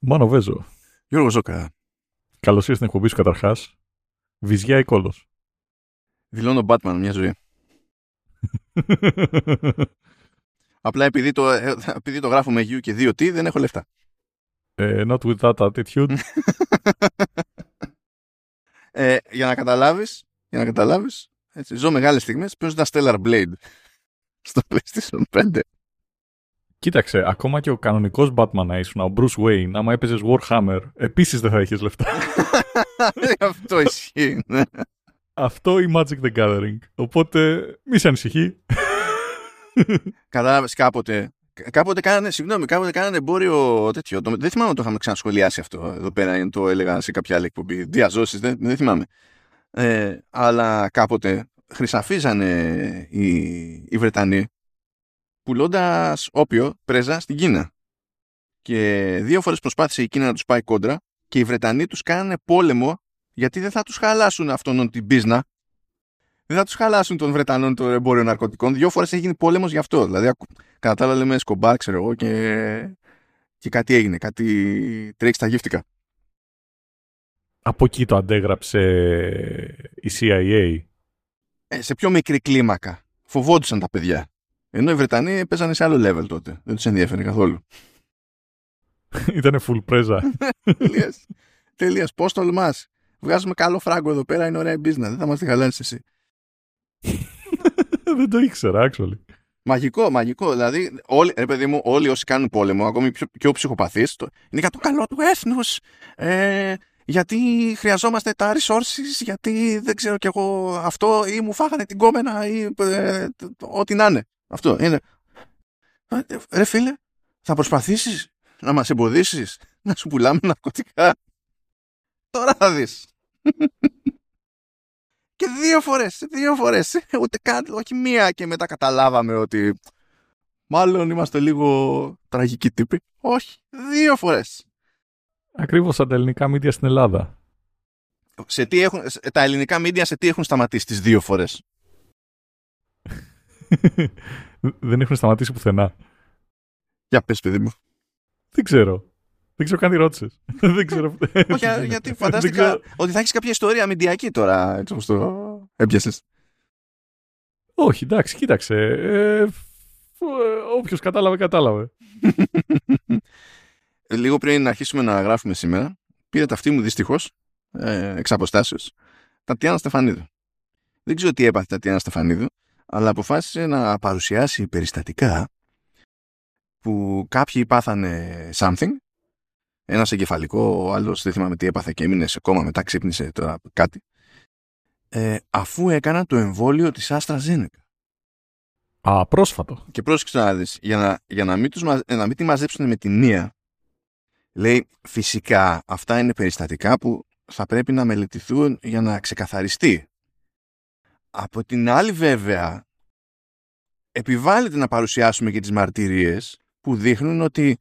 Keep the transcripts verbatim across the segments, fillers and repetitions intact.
Μάνο Βέζο. Γιώργο Ζώκα. Καλώς ήρθες στην εκπομπή σου καταρχάς. Βυζιά ή κόλος? Δηλώνω Batman μια ζωή. Απλά επειδή το, επειδή το γράφω με U και δύο τι δεν έχω λεφτά. Ε, not with that attitude. ε, για να καταλάβεις, για να καταλάβεις, έτσι, ζω μεγάλες στιγμές παίζοντας Stellar Blade στο PlayStation πέντε. Κοίταξε, ακόμα και ο κανονικός Batman να ήσουν, ο Bruce Wayne, άμα έπαιζες Warhammer, επίσης δεν θα έχεις λεφτά. Αυτό ισχύει. Αυτό ή Magic the Gathering. Οπότε μη σε ανησυχεί. Κατάλαβες κάποτε. Κάποτε κάνανε, συγγνώμη, κάποτε κάνανε εμπόριο τέτοιο. Το, δεν θυμάμαι αν το είχαμε ξανασχολιάσει αυτό εδώ πέρα, το έλεγα σε κάποια άλλη εκπομπή. Διαζώσεις, δεν, δεν θυμάμαι. Ε, αλλά κάποτε χρυσαφίζανε οι, οι Βρετανοί πουλώντας όπιο πρέζα στην Κίνα. Και δύο φορές προσπάθησε η Κίνα να τους πάει κόντρα και οι Βρετανοί τους κάνανε πόλεμο γιατί δεν θα τους χαλάσουν αυτόν την πίσνα. Δεν θα τους χαλάσουν των Βρετανών το εμπόριο ναρκωτικών. Δύο φορές έχει γίνει πόλεμος γι' αυτό. Δηλαδή, κατά τα άλλα λέμε σκομπάρ, ξέρω εγώ, και... και κάτι έγινε. Κάτι τρέξει στα γύφτικα. Από εκεί το αντέγραψε η σι άι έι. Ε, σε πιο μικρή κλίμακα. Φοβόντουσαν τα παιδιά. Ενώ οι Βρετανοί παίζανε σε άλλο level τότε. Δεν τους ενδιαφέρει καθόλου. Ήτανε full πρέζα. Τελείως. Τελείως. Πώς τολμάς? Βγάζουμε καλό φράγκο εδώ πέρα, είναι ωραία η business. Δεν θα μας τη χαλάσεις εσύ. Δεν το ήξερα, actually. Μαγικό, μαγικό. Δηλαδή, όλοι, ρε παιδί μου, όλοι όσοι κάνουν πόλεμο, ακόμη πιο, πιο ψυχοπαθείς, το, είναι για το καλό του έθνους. Ε, γιατί χρειαζόμαστε τα resources, γιατί δεν ξέρω κι εγώ αυτό, ή μου φάγανε την κόμενα, ή ε, ό,τι να είναι. Αυτό είναι. Ρε φίλε, θα προσπαθήσεις να μας εμποδίσεις να σου πουλάμε ναρκωτικά? Τώρα θα δεις. Και δύο φορές, δύο φορές, ούτε καν, όχι μία, και μετά καταλάβαμε ότι μάλλον είμαστε λίγο τραγικοί τύποι. Όχι, δύο φορές. Ακριβώς σαν τα ελληνικά μίντια στην Ελλάδα. Σε τι έχουν, τα ελληνικά μίντια σε τι έχουν σταματήσει τις δύο φορές? Δεν έχουν σταματήσει πουθενά. Για πες, παιδί μου. Δεν ξέρω. Δεν ξέρω καν τι ρώτησες. Δεν ξέρω. Όχι, γιατί φαντάστηκα ότι θα έχεις κάποια ιστορία μηντιακή τώρα, έτσι όπως το έπιασες. Όχι, εντάξει, κοίταξε. Ε, όποιος κατάλαβε, κατάλαβε. Λίγο πριν να αρχίσουμε να γράφουμε σήμερα, πήρε ταυτί μου δυστυχώς, ε, εξ αποστάσεως, Τατιάνα Στεφανίδου. Δεν ξέρω τι έπαθε η Τατιάνα Στεφανίδου, αλλά αποφάσισε να παρουσιάσει περιστατικά που κάποιοι πάθανε something. Ένας εγκεφαλικό, ο άλλος δεν θυμάμαι τι έπαθε και έμεινε σε κόμμα, μετά ξύπνησε τώρα κάτι. Ε, αφού έκανα το εμβόλιο της AstraZeneca. Α, πρόσφατο. Και πρόσεξε να δεις, για να, για να μην, τους, να μην τη μαζέψουν με τη μία, λέει φυσικά αυτά είναι περιστατικά που θα πρέπει να μελετηθούν για να ξεκαθαριστεί. Από την άλλη βέβαια, επιβάλλεται να παρουσιάσουμε και τις μαρτυρίες που δείχνουν ότι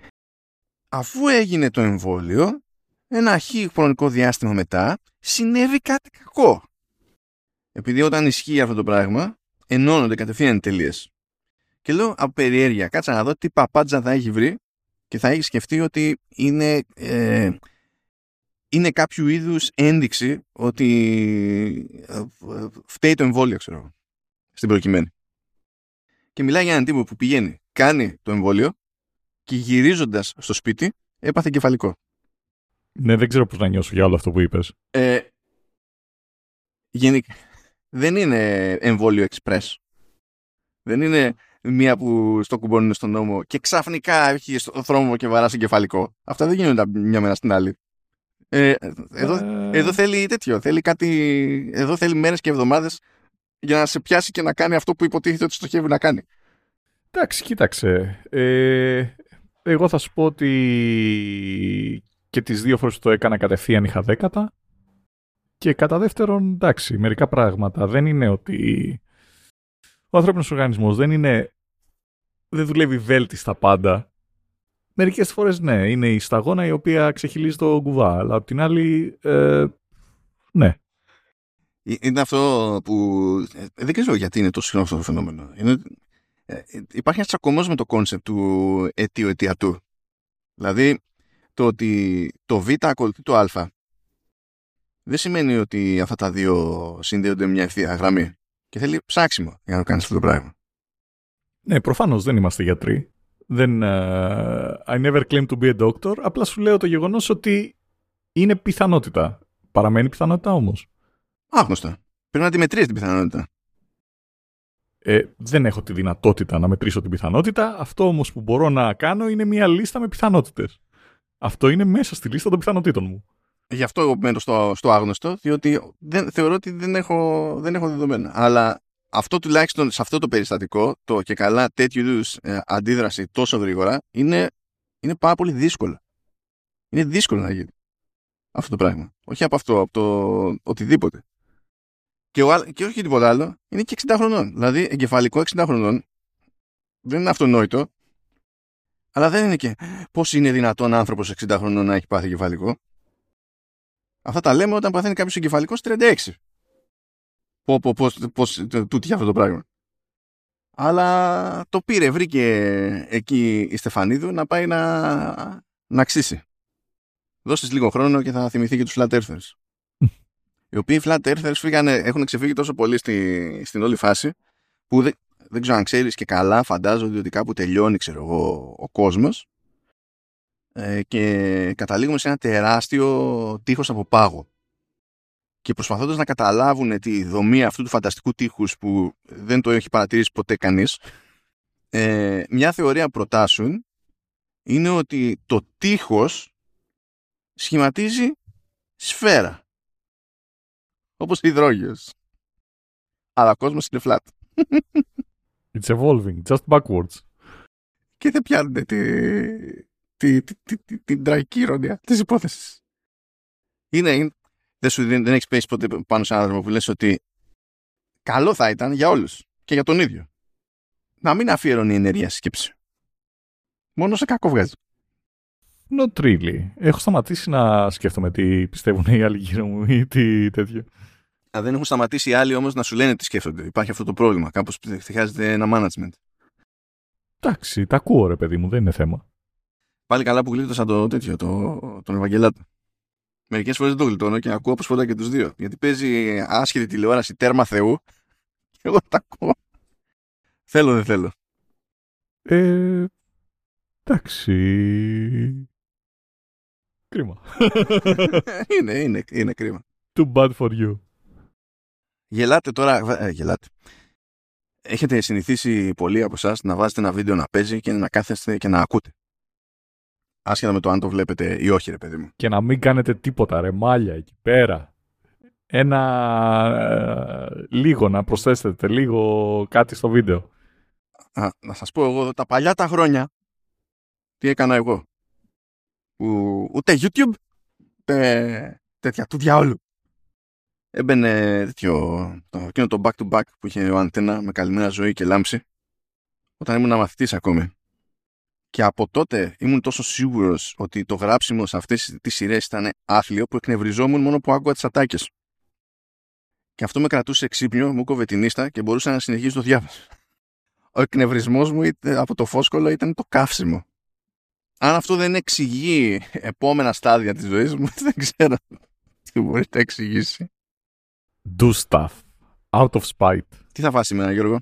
αφού έγινε το εμβόλιο, ένα χι χρονικό διάστημα μετά, συνέβη κάτι κακό. Επειδή όταν ισχύει αυτό το πράγμα, ενώνονται κατευθείαν οι τελείες. Και λέω από περιέργεια, κάτσα να δω τι παπάντζα θα έχει βρει και θα έχει σκεφτεί ότι είναι, ε, είναι κάποιο είδους ένδειξη ότι ε, φταίει το εμβόλιο, ξέρω, στην προκειμένη. Και μιλάει για έναν τύπο που πηγαίνει, κάνει το εμβόλιο και γυρίζοντας στο σπίτι έπαθε κεφαλικό. Ναι, δεν ξέρω πώς να νιώσω για όλο αυτό που είπες. Ε, γενικά, δεν είναι εμβόλιο express. Δεν είναι μία που στο κουμπώνουν στον νόμο και ξαφνικά έχει στο θρόμβο και βαράσει κεφαλικό. Αυτά δεν γίνονται μια μέρα στην άλλη. Ε, εδώ, ε... εδώ θέλει τέτοιο. Θέλει κάτι, εδώ θέλει μέρες και εβδομάδες για να σε πιάσει και να κάνει αυτό που υποτίθεται ότι στοχεύει να κάνει. Εντάξει, κοίταξε. Ε, εγώ θα σου πω ότι και τις δύο φορές που το έκανα κατευθείαν είχα δέκατα. Και κατά δεύτερον, εντάξει, μερικά πράγματα. Δεν είναι ότι ο ανθρώπινος οργανισμός δεν είναι, δεν δουλεύει βέλτιστα πάντα. Μερικές φορές ναι, είναι η σταγόνα η οποία ξεχυλίζει το κουβά. Αλλά απ' την άλλη, ε, ναι. Είναι αυτό που δεν ξέρω γιατί είναι τόσο συχνό αυτό το φαινόμενο. Είναι... Υπάρχει ένας τσακωμός με το κόνσεπτ του αιτίου-αιτιατού. Δηλαδή, το ότι το Β ακολουθεί το Α δεν σημαίνει ότι αυτά τα δύο συνδέονται με μια ευθεία γραμμή. Και θέλει ψάξιμο για να το κάνεις αυτό το πράγμα. Ναι, προφανώς δεν είμαστε γιατροί. Δεν, uh, I never claim to be a doctor. Απλά σου λέω το γεγονός ότι είναι πιθανότητα. Παραμένει πιθανότητα όμως. Άγνωστα. Πρέπει να τη μετρήσεις την πιθανότητα. Ε, δεν έχω τη δυνατότητα να μετρήσω την πιθανότητα. Αυτό όμως που μπορώ να κάνω είναι μια λίστα με πιθανότητες. Αυτό είναι μέσα στη λίστα των πιθανότητων μου. Γι' αυτό εγώ μένω στο, στο άγνωστο, διότι δεν, θεωρώ ότι δεν έχω, δεν έχω δεδομένα. Αλλά αυτό τουλάχιστον σε αυτό το περιστατικό, το και καλά τέτοιου είδους ε, αντίδραση τόσο γρήγορα, είναι, είναι πάρα πολύ δύσκολο. Είναι δύσκολο να γίνει αυτό το πράγμα. Όχι από αυτό, από το οτιδήποτε. Και, ο, και όχι τίποτα άλλο, είναι και εξήντα χρονών. Δηλαδή, εγκεφαλικό εξήντα χρονών δεν είναι αυτονόητο, αλλά δεν είναι και πώς είναι δυνατόν άνθρωπος εξήντα χρονών να έχει πάθει εγκεφαλικό. Αυτά τα λέμε όταν παθαίνει κάποιος εγκεφαλικός τριάντα έξι. Πώς, πώς, πώς, τούτη αυτό το πράγμα. Αλλά το πήρε, βρήκε εκεί η Στεφανίδου να πάει να, να ξύσει. Δώσεις λίγο χρόνο και θα θυμηθεί και τους Flat Earthers. Οι οποίοι Flat Earthers φύγανε, έχουν ξεφύγει τόσο πολύ στη, στην όλη φάση που δεν, δεν ξέρω αν ξέρεις και καλά, φαντάζονται ότι κάπου τελειώνει, ξέρω εγώ, ο κόσμος ε, και καταλήγουμε σε ένα τεράστιο τείχος από πάγο. Και προσπαθώντας να καταλάβουν τη δομή αυτού του φανταστικού τείχους που δεν το έχει παρατηρήσει ποτέ κανείς, ε, μια θεωρία που προτάσουν είναι ότι το τείχος σχηματίζει σφαίρα. Όπως υδρόγειος. Αλλά ο κόσμος είναι flat. It's evolving, just backwards. Και δεν πιάνουν τη, τη, τη, τη, τη, την τραγική ηρωνία της υπόθεσης. Είναι, είναι δεν, σου, δεν, δεν έχεις πέσει ποτέ πάνω σε έναν άνθρωπο που λες ότι καλό θα ήταν για όλους και για τον ίδιο να μην αφιερώνει ενέργεια στη σκέψη. Μόνο σε κακό βγάζει. Not really. Έχω σταματήσει να σκέφτομαι τι πιστεύουν οι άλλοι γύρω μου ή τι τέτοιο. Α, δεν έχουν σταματήσει οι άλλοι όμως να σου λένε τι σκέφτονται. Υπάρχει αυτό το πρόβλημα. Κάπως χρειάζεται ένα management. Εντάξει, τα ακούω ρε παιδί μου, δεν είναι θέμα. Πάλι καλά που γλίτωσα το τέτοιο, το, τον Ευαγγελάτο. Μερικές φορές δεν το γλιτώνω και ακούω όπως και τους δύο. Γιατί παίζει άσχετη τηλεόραση τέρμα Θεού και εγώ τα ακούω. Θέλω δεν θέλω. Ε, εντάξει. Κρίμα. είναι, είναι, είναι κρίμα. Too bad for you. Γελάτε τώρα. Ε, γελάτε. Έχετε συνηθίσει πολλοί από εσάς να βάζετε ένα βίντεο να παίζει και να κάθεστε και να ακούτε. Άσχετα με το αν το βλέπετε ή όχι, ρε παιδί μου. Και να μην κάνετε τίποτα, ρε μάλια εκεί πέρα. Ένα. Ε, λίγο να προσθέσετε, λίγο κάτι στο βίντεο. Α, να σας πω εγώ τα παλιά τα χρόνια τι έκανα εγώ. Που ούτε YouTube, ούτε τέτοια του διαόλου. Έμπαινε τέτοιο, το, εκείνο το back to back που είχε ο Αντένα με Καλημέρα Ζωή και Λάμψη όταν ήμουν μαθητής ακόμη. Και από τότε ήμουν τόσο σίγουρος ότι το γράψιμο σε αυτές τις σειρές ήταν άθλιο που εκνευριζόμουν μόνο που άκουγα τις ατάκες. Και αυτό με κρατούσε ξύπνιο, μου κόβε την ίστα και μπορούσα να συνεχίσω το διάβασμα. Ο εκνευρισμός μου από το φόσκολο ήταν το καύσιμο. Αν αυτό δεν εξηγεί επόμενα στάδια της ζωής μου, δεν ξέρω τι μπορεί να εξηγήσει. Do stuff. Out of spite. Τι θα φας σήμερα, Γιώργο?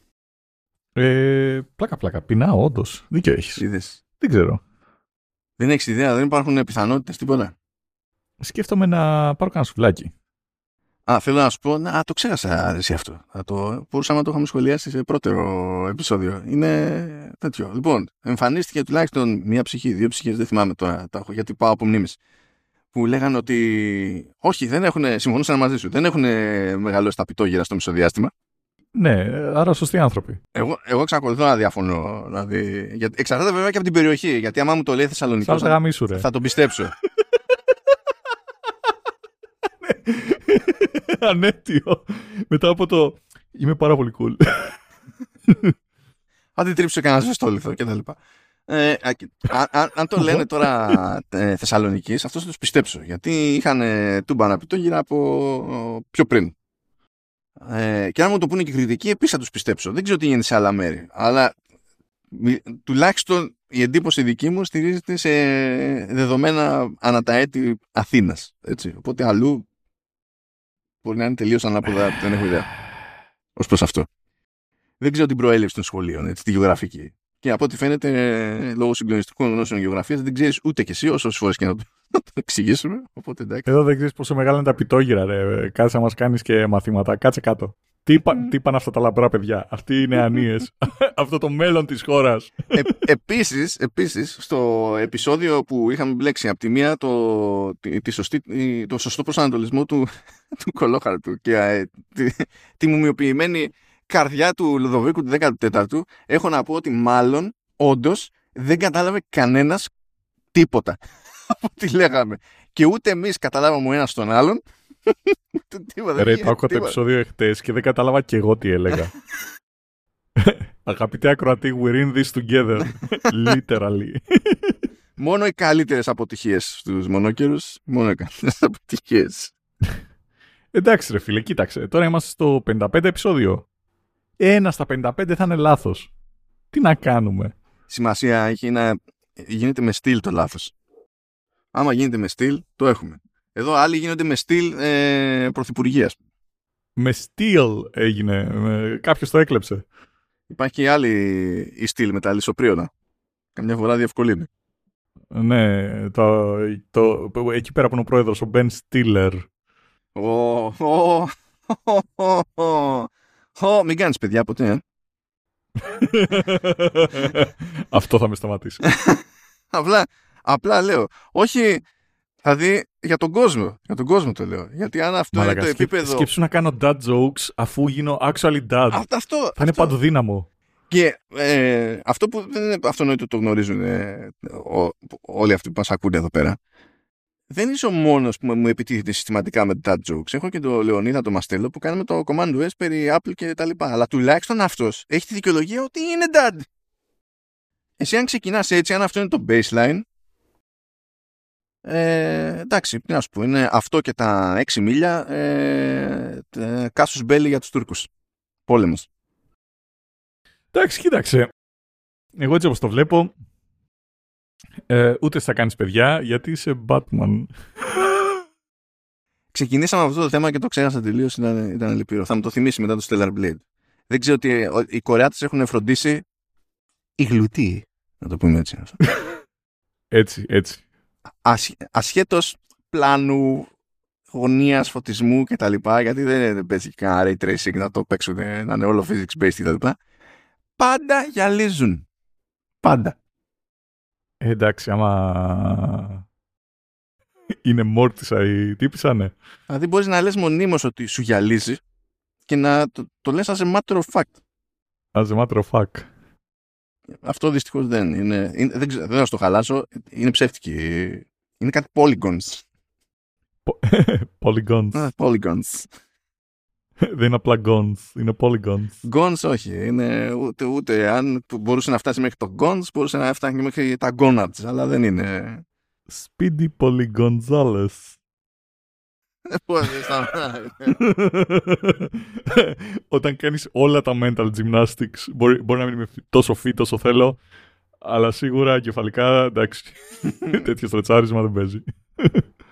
Ε, πλάκα πλάκα. Πεινάω, όντως. Δίκιο έχεις. Είδες. Δεν ξέρω. Δεν έχεις ιδέα, δεν υπάρχουν πιθανότητες, τίποτα. Σκέφτομαι να πάρω κανένα σουβλάκι. Α, θέλω να σου πω, να το ξέχασα εσύ αυτό. Θα το, μπορούσαμε να το είχαμε σχολιάσει σε πρώτερο επεισόδιο. Είναι τέτοιο. Λοιπόν, εμφανίστηκε τουλάχιστον μία ψυχή, δύο ψυχές, δεν θυμάμαι τώρα, τα έχω, γιατί πάω από μνήμες. Που λέγανε ότι όχι, δεν έχουν, συμφωνούσαν μαζί σου, δεν έχουν μεγαλώσει τα πιτόγυρα στο μισοδιάστημα. Ναι, άρα σωστοί άνθρωποι. Εγώ, εγώ εξακολουθώ να διαφωνώ. Δηλαδή, για, εξαρτάται βέβαια και από την περιοχή. Γιατί άμα μου το λέει Θεσσαλονικός, θα, θα, θα τον πιστέψω. Ανέτειο. Μετά από το. Είμαι πάρα πολύ cool. Αν δεν τρίψω κανένα ζεστόλιθο κτλ. Ε, αν, αν το λένε τώρα ε, Θεσσαλονικής, αυτό θα τους πιστέψω. Γιατί είχαν τούμπανα πιτόγυρα από πιο πριν. Ε, και αν μου το πούνε και κριτική, επίσης θα τους πιστέψω. Δεν ξέρω τι γίνεται σε άλλα μέρη. Αλλά τουλάχιστον η εντύπωση δική μου στηρίζεται σε δεδομένα ανά τα έτη Αθήνας. Έτσι. Οπότε αλλού μπορεί να είναι τελείως ανάποδα, δεν έχω ιδέα. Ως προς αυτό. Δεν ξέρω την προέλευση των σχολείων, έτσι, τη γεωγραφική. Και από ό,τι φαίνεται, λόγω συγκλονιστικών γνώσεων γεωγραφίας, δεν ξέρεις ούτε κι εσύ, όσες φορές και να το, να το εξηγήσουμε. Οπότε, εντάξει. Εδώ δεν ξέρεις πόσο μεγάλα είναι τα πιτόγυρα, ρε. Κάτσε να μας κάνεις και μαθήματα. Κάτσε κάτω. Τι, είπα, τι είπαν αυτά τα λαμπρά παιδιά. Αυτοί είναι ανίες. Αυτό το μέλλον της χώρας. Ε, επίσης, επίσης, στο επεισόδιο που είχαμε μπλέξει από τη μία το, τη, τη σωστή, το σωστό προσανατολισμό του, του κολόχαρτου και ε, τη, τη μουμιοποιημένη καρδιά του Λουδοβίκου του δέκατου τέταρτου, έχω να πω ότι μάλλον, όντως, δεν κατάλαβε κανένας τίποτα από τι λέγαμε. Και ούτε εμείς καταλάβαμε ο ένας τον άλλον. Ρε, το άκουγα το επεισόδιο εχθές και δεν κατάλαβα και εγώ τι έλεγα. Αγαπητέ ακροατή, we're in this together. Literally. Μόνο οι καλύτερες αποτυχίες στους μονόκερους. Μόνο οι καλύτερες αποτυχίες. Εντάξει ρε φίλε, κοίταξε. Τώρα είμαστε στο πενήντα πέντε επεισόδιο. Ένα στα πενήντα πέντε θα είναι λάθος. Τι να κάνουμε. Σημασία έχει να γίνεται με στυλ το λάθος. Άμα γίνεται με στυλ, το έχουμε. Εδώ άλλοι γίνονται με στυλ ε, πρωθυπουργίας. Με στυλ έγινε. Με... Κάποιος το έκλεψε. Υπάρχει και άλλη η στυλ με τα λισοπρίωνα. Καμιά φορά διευκολύνει. Ναι, το, το, εκεί πέρα που είναι ο πρόεδρος, ο Μπεν Στίλερ. Ω, μην κάνεις παιδιά ποτέ. Ε. Αυτό θα με σταματήσει. απλά, απλά λέω. Όχι, δηλαδή για τον κόσμο. Για τον κόσμο το λέω. Γιατί αν αυτό Μαλάκα, είναι το σκέψ, επίπεδο. Σκέψου να κάνω dad jokes αφού γίνω actually dad. Αυτό, αυτό, θα αυτό. είναι παντοδύναμο. Και ε, αυτό που δεν είναι αυτονόητο το γνωρίζουν ε, ό, όλοι αυτοί που μας ακούνε εδώ πέρα. Δεν είσαι ο μόνος που μου επιτίθεται συστηματικά με dad jokes. Έχω και τον Λεωνίδα τον Μαστέλο που κάνουμε το Command S περί Apple και τα λοιπά. Αλλά τουλάχιστον αυτός έχει τη δικαιολογία ότι είναι dad. Εσύ αν ξεκινάς έτσι, αν αυτό είναι το baseline, ε, εντάξει, τι να σου πω, είναι αυτό και τα έξι μίλια ε, ε, κάσους μπέλη για τους Τούρκους. Πόλεμος. Εντάξει, κοίταξε. Εγώ έτσι όπως το βλέπω, ε, ούτε θα κάνεις παιδιά, γιατί είσαι Batman. Ξεκινήσαμε αυτό το θέμα και το ξέχασα τελείως, ήταν, ήταν λυπηρό. Θα μου το θυμίσει μετά το Stellar Blade. Δεν ξέρω ότι οι Κορεάτες έχουν φροντίσει οι γλουτοί, να το πούμε έτσι. έτσι, έτσι. Ασ, ασχέτως πλάνου, γωνίας, φωτισμού κτλ. Γιατί δεν παίζει κανένα ray tracing να το παίξουν, να είναι όλο physics based κτλ. Πάντα γυαλίζουν. Πάντα. Ε, εντάξει, άμα είναι μόρτισα η τύπησα, ναι. Δηλαδή μπορείς να λες μονίμως ότι σου γυαλίζει και να το, το λες as a matter of fact. As a matter of fact. Αυτό δυστυχώς δεν είναι. είναι δεν, ξέρω, δεν θα στο χαλάσω. Είναι ψεύτικη. Είναι κάτι polygons. Polygons. Ah, polygons. Δεν είναι απλά guns, είναι polygons. Guns όχι, είναι ούτε, ούτε αν μπορούσε να φτάσει μέχρι το guns, μπορούσε να φτάσει μέχρι τα gonads, αλλά δεν είναι. Speedy Polygonzales. Όταν κάνεις όλα τα mental gymnastics, μπορεί, μπορεί να μην είμαι τόσο fit όσο θέλω, αλλά σίγουρα κεφαλικά, εντάξει, τέτοιο στρετσάρισμα δεν παίζει.